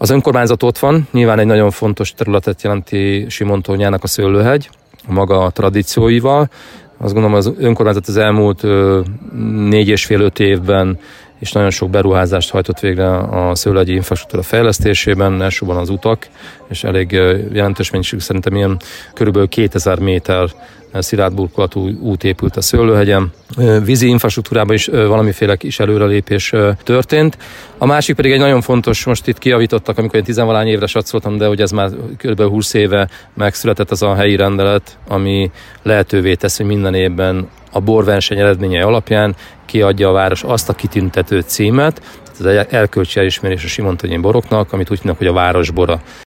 Az önkormányzat ott van, nyilván egy nagyon fontos területet jelenti Simontónyának a Szőlőhegy, a maga tradícióival. Azt gondolom, az önkormányzat az elmúlt 4,5-5 évben és nagyon sok beruházást hajtott végre a szőlőhegyi infrastruktúra fejlesztésében, elsősorban az utak, és elég jelentős mennyiség, szerintem ilyen körülbelül 2000 méter szilárd burkolatú út épült a Szőlőhegyen. Vízi infrastruktúrában is valamiféle kis előrelépés történt. A másik pedig egy nagyon fontos, most itt kijavítottak, amikor én 10-valány évre satszoltam, de hogy ez már kb. 20 éve megszületett az a helyi rendelet, ami lehetővé teszi, hogy minden évben a borverseny eredményei alapján kiadja a város azt a kitüntető címet, ez egy erkölcsi elismerés a simontonyi boroknak, amit úgy hívnak, hogy a városbora.